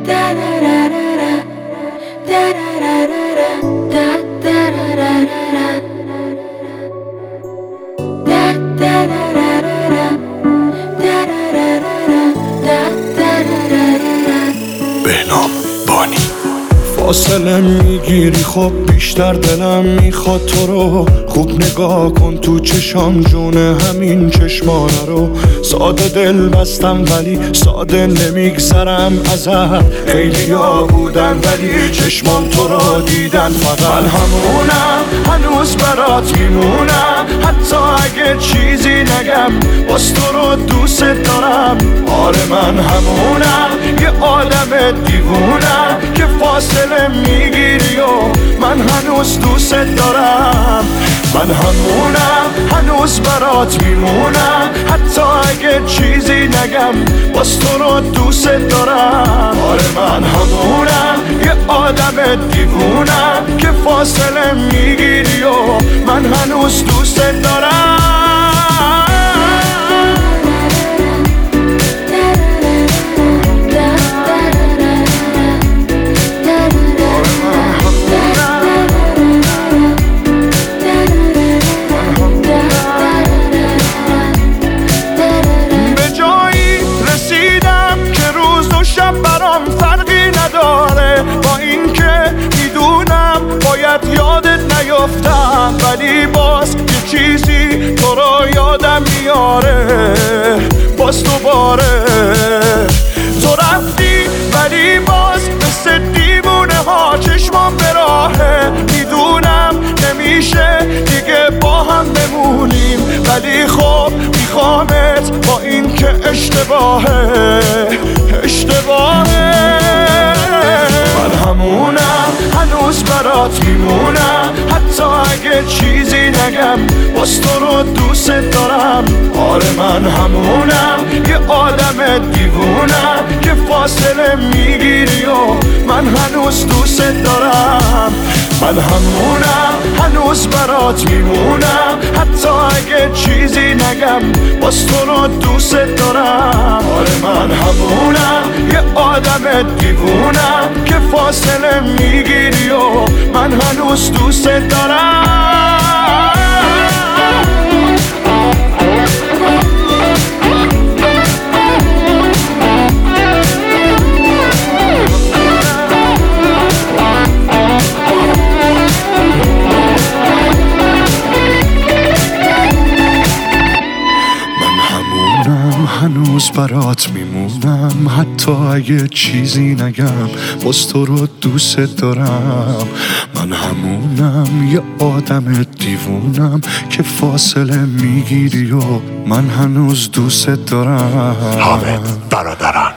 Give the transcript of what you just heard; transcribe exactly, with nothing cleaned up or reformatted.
بهنام بانی. فاصله میگیری خب بیشتر دلم میخواد تو رو خوب نگاه کن تو چشام جونه همین چشمانه رو. ساده دل بستم ولی ساده نمیگذرم ازت. خیلی ها بودن ولی چشمام تو رو دیدن فقط. من همونم هنوز برات میمونم حتی اگه چیزی نگم باز تو رو دوست دارم. آره من همونم یه آدم دیوونم که فاصله میگیری و من هنوز دوست دارم. من همونم هنوز برات میمونم حتی اگه چیزی نگم باز تو رو دوست دارم. آره من همونم یه آدم دیوونم که فاصله میگیری و من هنوز دوست دارم. یادت نیفتم ولی باز یه چیزی تو رو یادم میاره باز دوباره. تو رفتی ولی باز مثل دیوونه ها چشمام به راهه. میدونم نمیشه دیگه با هم بمونیم ولی خب میخوامت با این که اشتباهه اشتباهه. من همونم هنوز برات میمونم حتی اگه چیزی نگم باز تو رو دوست دارم. آره من همونم یه آدم دیوونم که فاصله میگیری و من هنوز دوست دارم. من همونم هنوز برات میمونم حتی اگه چیزی نگم باز تو رو دوست دارم. آره من همونم یه آدم دیوونم که فاصله میگیری و من هنوز دوست دارم. هنوز برات میمونم حتی اگه چیزی نگم باز تو رو دوست دارم. من همونم یه آدم دیوونم که فاصله میگیری و من هنوز دوست دارم. حامد برادران.